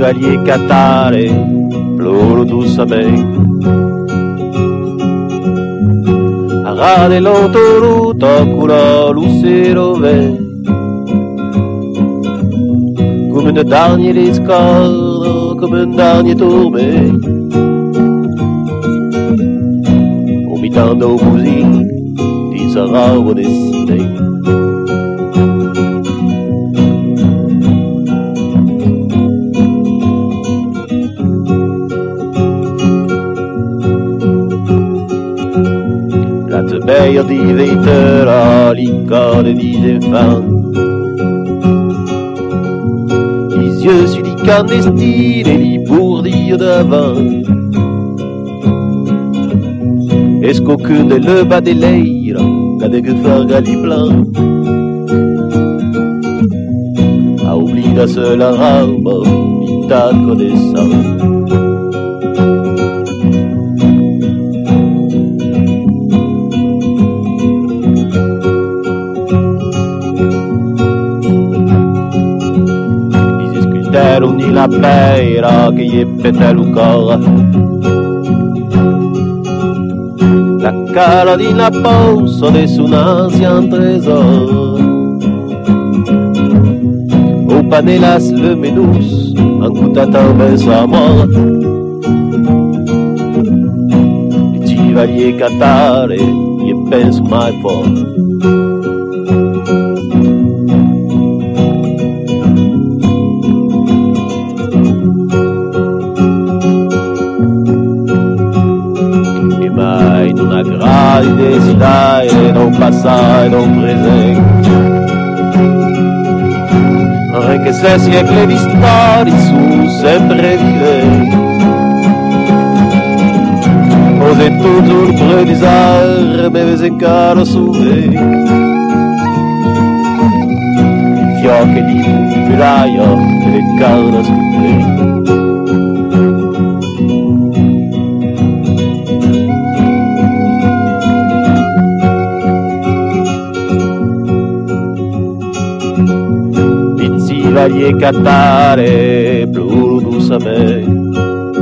Chevalier Catare, ploro doucemente. A ras de l'autoroute coula lucero vert, comme un dernier escale, comme un dernier tourment. Au mi-temps d'eau bousine, des arbres dessinés. La tebeille di vetera, l'icône des enfants. Les yeux sur les clandestines et les bourdilles d'avant. Est-ce qu'aucun de le bas des lèvres qu'a de que faire gali blanc? A oublié seul arabe, il t'a connaissant. Ni la pera che gli peta il cuore, la cara di la pausa de un ancien trésor. Au panelas le menus, en coutatant ben sa mort. Il chevalier Catare, il pense mai fort. Una grande cidade non passado non presente, anche se siècle di storie su sempre viventi. Osè tutto il predisar me vese encara suve, il fiocche di muraia e le carne stupende. Chevalier Catare, ploro doucemente.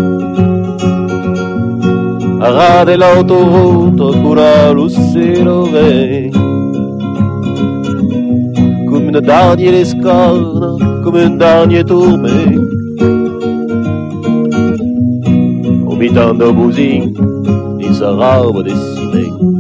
A ras de l'autoroute coula lucero vert, comme une dernière escale, comme un dernier tourment. Au mi-temps de bousine, des arbres dessinés.